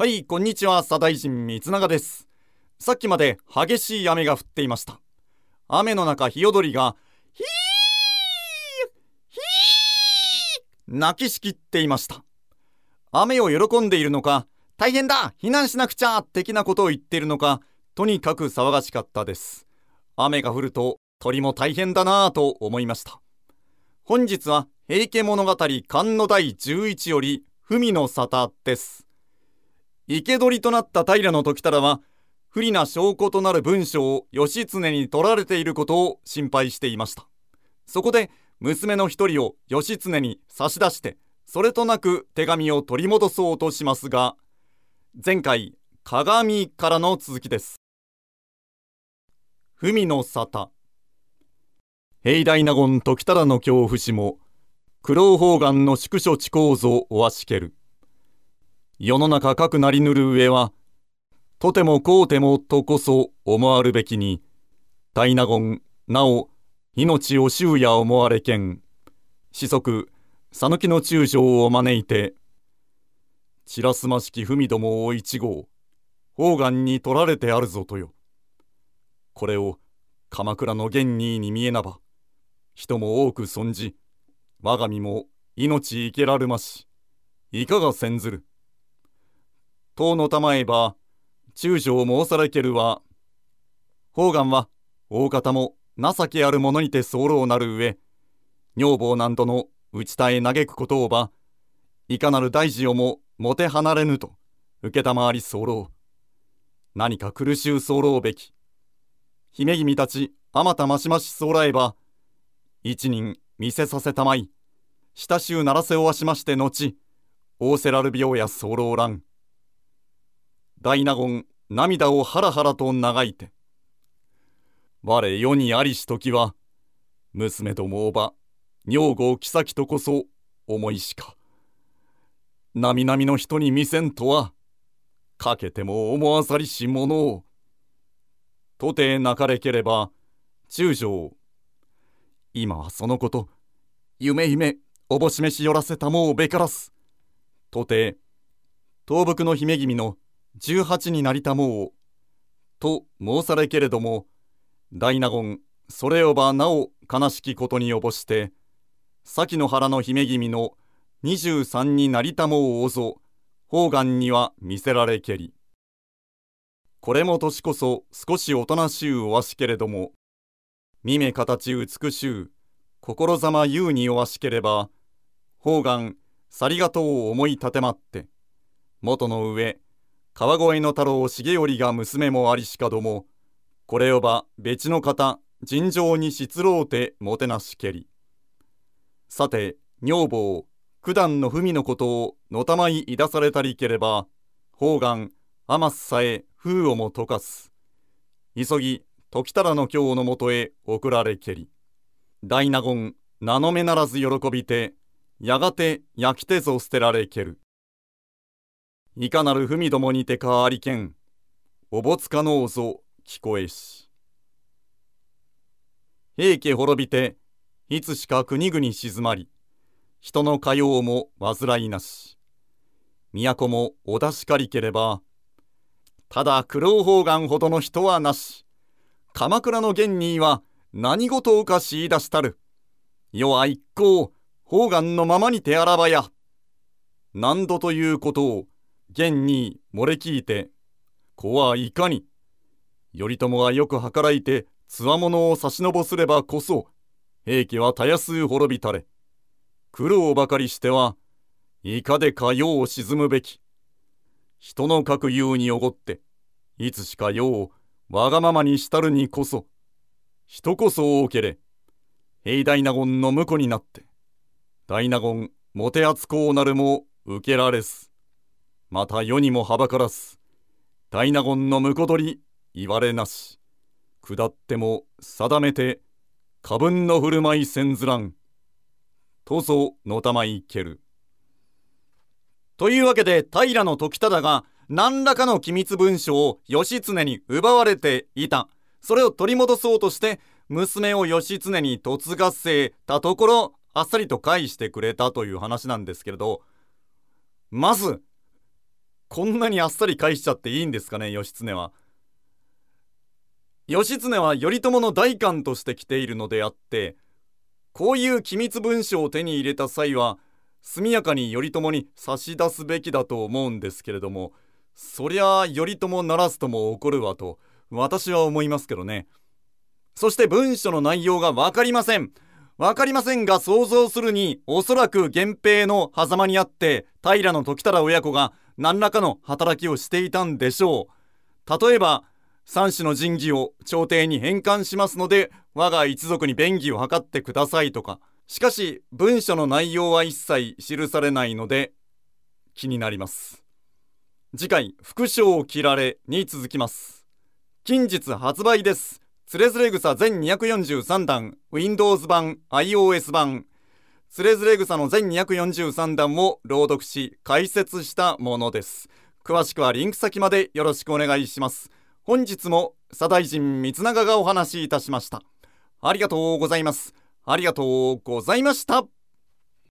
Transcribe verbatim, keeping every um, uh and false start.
はい、こんにちは、左大臣三永です。さっきまで激しい雨が降っていました。雨の中、ヒヨドリがヒーヒー泣きしきっていました。雨を喜んでいるのか、大変だ避難しなくちゃ的なことを言っているのか、とにかく騒がしかったです。雨が降ると鳥も大変だなぁと思いました。本日は平家物語巻のだいじゅういちより文の沙汰です。生け捕りとなった平時忠は不利な証拠となる文書を義経に取られていることを心配していました。そこで娘の一人を義経に差し出してそれとなく手紙を取り戻そうとしますが、前回鏡からの続きです。文の沙汰。平大納言時忠の恐怖死も九郎方眼の宿所地構造おわしける。世の中かくなりぬる上はとてもこうてもとこそ思わるべきに、大納言なお命を終夜思われけん子息讃岐の中将を招いて散らすましき文どもを一号方眼に取られてあるぞとよ。これを鎌倉の元niiに見えなば人も多く損じ我が身も命生けらるまし、いかがせんずる。とのたまえば中将申されけるは方眼は大方も情けある者にて候なる上、女房なんとの内田へ嘆くことをばいかなる大事をももて離れぬと承り候。何か苦しゅう候べき。姫君たちあまたましまし候えば一人見せさせたまい親しゅうならせおわしまして後仰せらる病や候らん。大納言涙をハラハラと嘆いて、我世にありし時は娘どもをば女房妃とこそ思いしか、なみなみの人に見せんとはかけても思わざりしものを。とてなかれければ中将、今はそのこと夢夢おぼしめしよらせたもうべからす。とて東北の姫君のじゅうはちになりたもうと申されけれども、大納言それをばなお悲しきことにおぼして先の原の姫君のにじゅうさんになりたもうおぞ方眼には見せられけり。これも年こそ少しおとなしゅうおわしけれども、見目形美しゅう心ざま優におわしければ、方眼さりがとうを思い立てまって元の上川越の太郎重頼が娘もありしかども、これをば別の方尋常にしつろうてもてなしけり。さて女房九段の文のことをのたまいいだされたりければ、方眼天すさえ風をも溶かす。急ぎ時忠の京のもとへ送られけり。大納言名の目ならず喜びてやがて焼きてぞ捨てられける。いかなる文どもにてかありけんおぼつかのうぞ聞こえし。平家滅びていつしか国々静まり、人のかようも煩いなし、都もおだしかりければ、ただ九郎方眼ほどの人はなし。鎌倉の元niiは何事をかしいだしたる。世は一向方眼のままにてあらばや。何度ということを元nii漏れ聞いて、子はいかに頼朝がよく計らいてつわものを差しのぼすればこそ平家はたやすう滅びたれ。苦労ばかりしてはいかでか世を沈むべき。人の書く言うにおごっていつしか世をわがままにしたるにこそ人こそ多けれ平大納言の婿になって大納言もてあつこうなるも受けられず、また世にもはばからず大納言の婿取り言われなし、下っても定めて過分の振る舞いせんずらんとぞのたまいける。というわけで平時忠が何らかの機密文書を義経に奪われていた。それを取り戻そうとして娘を義経に嫁がせたところ、あっさりと返してくれたという話なんですけれど、まずこんなにあっさり返しちゃっていいんですかね、義経は。義経は頼朝の代官として来ているのであって、こういう機密文書を手に入れた際は速やかに頼朝に差し出すべきだと思うんですけれども、そりゃあ頼朝ならずとも怒るわと私は思いますけどね。そして文書の内容が分かりません。分かりませんが、想像するにおそらく源平の狭間にあって平時忠親子が何らかの働きをしていたんでしょう。例えば、三種の神器を朝廷に返還しますので我が一族に便宜を図ってくださいとか。しかし文書の内容は一切記されないので気になります。次回、副将切られに続きます。近日発売です。つれづれ草全にひゃくよんじゅうさんだん、 Windows 版 iOS 版。つれづれ草の全にひゃくよんじゅうさんだんを朗読し解説したものです。詳しくはリンク先までよろしくお願いします。本日も左大臣光長がお話しいたしました。ありがとうございます。ありがとうございました。